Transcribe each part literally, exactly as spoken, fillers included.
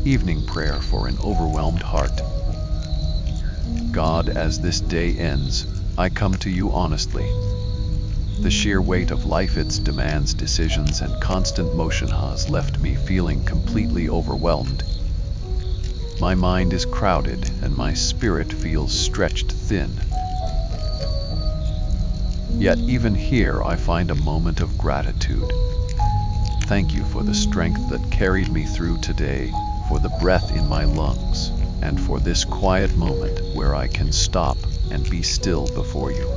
Evening prayer for an overwhelmed heart. God, as this day ends, I come to you honestly. The sheer weight of life, its demands, decisions, and constant motion has left me feeling completely overwhelmed. My mind is crowded and my spirit feels stretched thin. Yet even here I find a moment of gratitude. Thank you for the strength that carried me through today, for the breath in my lungs, and for this quiet moment where I can stop and be still before you.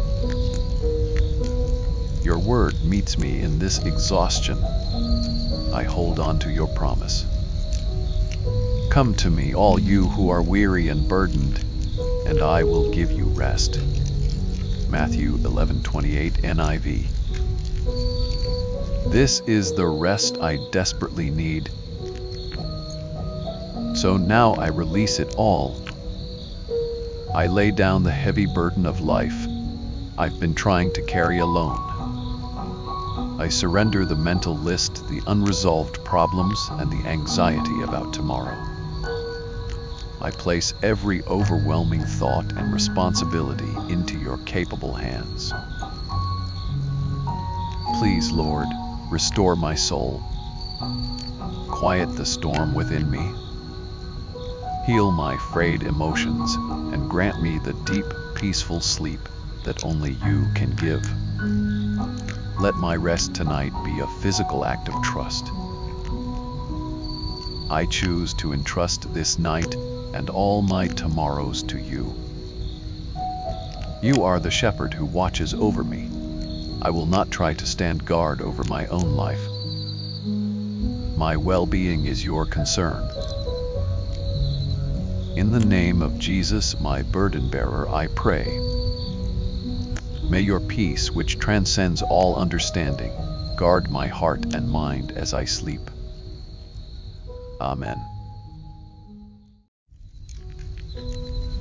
Your word meets me in this exhaustion. I hold on to your promise. Come to me, all you who are weary and burdened, and I will give you rest. Matthew eleven twenty-eight N I V. This is the rest I desperately need. So now I release it all. I lay down the heavy burden of life I've been trying to carry alone. I surrender the mental list, the unresolved problems, and the anxiety about tomorrow. I place every overwhelming thought and responsibility into your capable hands. Please, Lord, restore my soul. Quiet the storm within me. Heal my frayed emotions and grant me the deep, peaceful sleep that only you can give. Let my rest tonight be a physical act of trust. I choose to entrust this night and all my tomorrows to you. You are the shepherd who watches over me. I will not try to stand guard over my own life. My well-being is your concern. In the name of Jesus, my burden bearer, I pray. May your peace, which transcends all understanding, guard my heart and mind as I sleep. Amen.